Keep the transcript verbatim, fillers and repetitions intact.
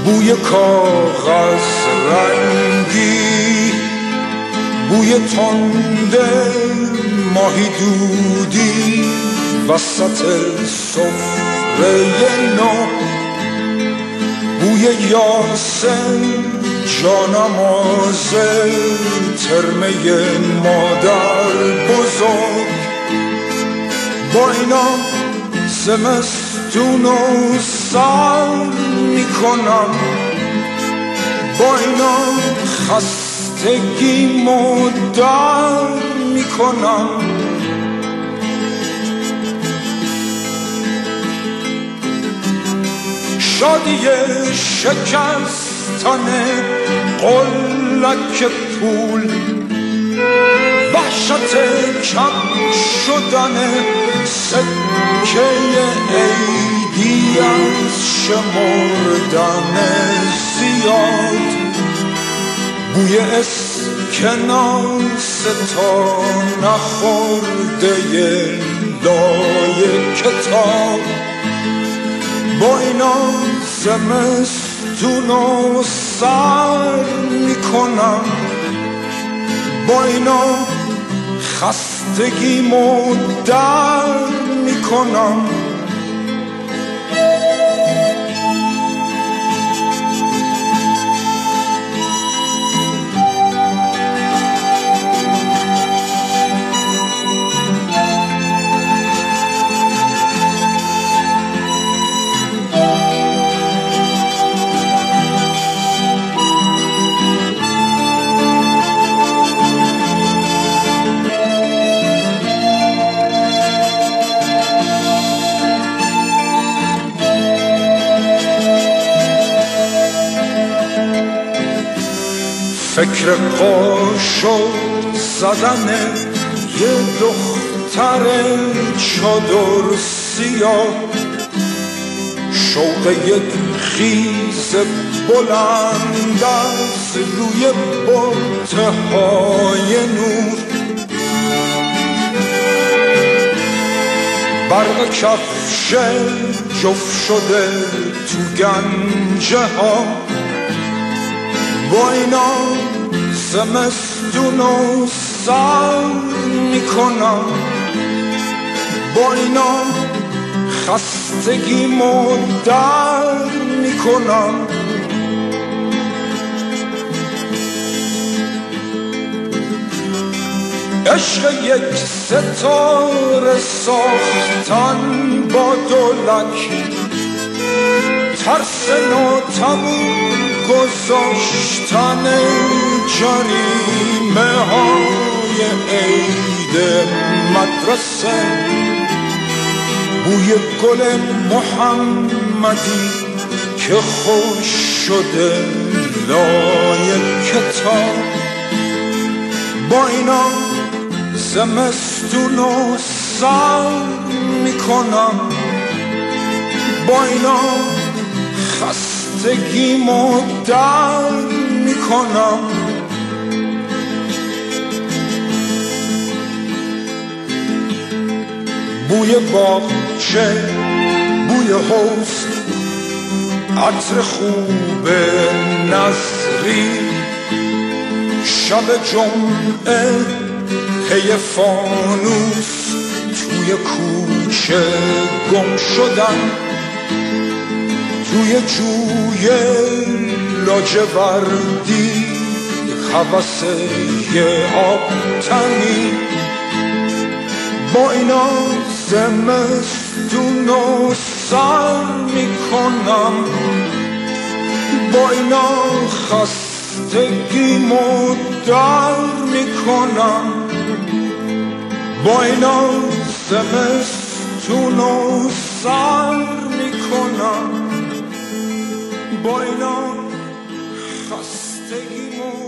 بوی کاغذ رنگی، بوی تنده ماهی دودی وسط سفره نو، بوی یاسم جانماز ترمه مادر بزرگ. با اینا زمستونو سر میکنم، با اینا خستگیمو در میکنم. شادی شکستن قلک پول، وحشت کم شدن سکه عیدی از شمردن زیاد، بوی اسکناس تا نخورده لای کتاب. با اینا زمستونو سر میکنم، با اینا خستگیمو در میکنم. فکر قاشق زدن یه دختر چادر سیاه، شوق یک خیز بلند از روی بتهای نور، برق کفش جفت شده تو گنجه ها. با اینا زمستونو سر میکنم، با اینا خستگیمو در میکنم. عشق یک ستاره ساختن با دولک، ترس ناتموم گذاشتن جریمه های عید مدرسه، بوی گل محمدی که خوش شده لای کتاب. با اینا زمستونو سر میکنم، با اینا خستگیمو در میکنم. بوی باغچه، بوی حوض، عطر خوب نظری، شب جمعه پی فانوس توی کوچه گم شدن، توی جوی لاجوردی هوس یه آب تنی. با اینا زمستونو سر میکنم، با اینا خستگیمو در میکنم، با اینا زمستونو سر میکنم، با اینا خستگیمو